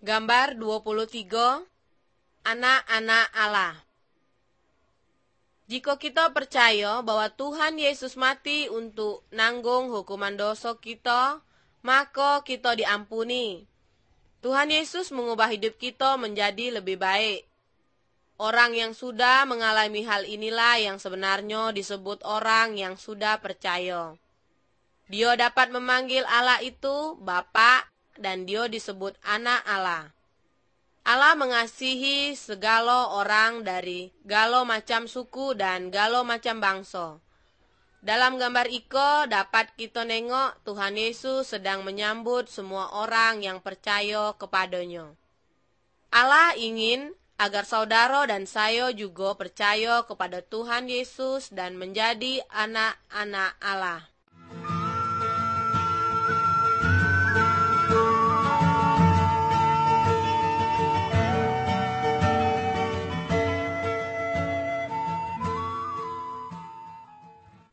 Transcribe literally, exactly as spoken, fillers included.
Gambar dua puluh tiga, anak-anak Allah. Jika kita percaya bahwa Tuhan Yesus mati untuk nanggung hukuman dosa kita, maka kita diampuni. Tuhan Yesus mengubah hidup kita menjadi lebih baik. Orang yang sudah mengalami hal inilah yang sebenarnya disebut orang yang sudah percaya. Dia dapat memanggil Allah itu Bapa, dan dia disebut anak Allah. Allah mengasihi segala orang dari segala macam suku dan segala macam bangsa. Dalam gambar iko dapat kita nengok Tuhan Yesus sedang menyambut semua orang yang percaya kepadanya. Allah ingin agar saudara dan saya juga percaya kepada Tuhan Yesus dan menjadi anak-anak Allah.